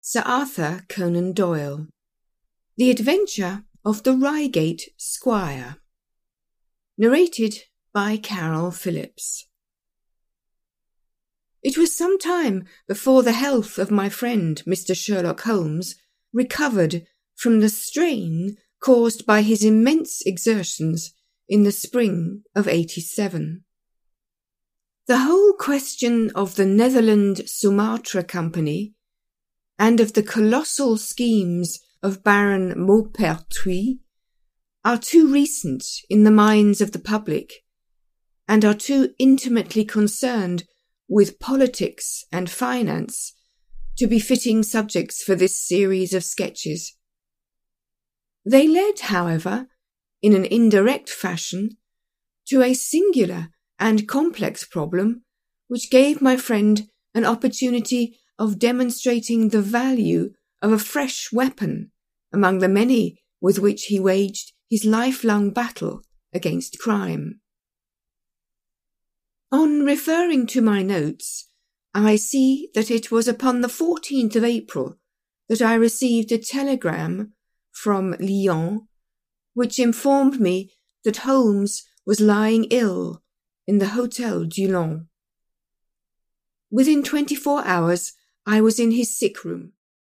Sir Arthur Conan Doyle. The Adventure of the Reigate Squire. Narrated by Carol Phillips. It was some time before the health of my friend Mr. Sherlock Holmes recovered from the strain caused by his immense exertions in the spring of '87. The whole question of the Netherland Sumatra Company and of the colossal schemes of Baron Maupertuis are too recent in the minds of the public and are too intimately concerned with politics and finance to be fitting subjects for this series of sketches. They led, however, in an indirect fashion, to a singular and complex problem which gave my friend an opportunity of demonstrating the value of a fresh weapon among the many with which he waged his lifelong battle against crime. On referring to my notes, I see that it was upon the 14th of April that I received a telegram from Lyons, which informed me that Holmes was lying ill in the Hôtel du Lion. Within 24 hours, I was in his sick room,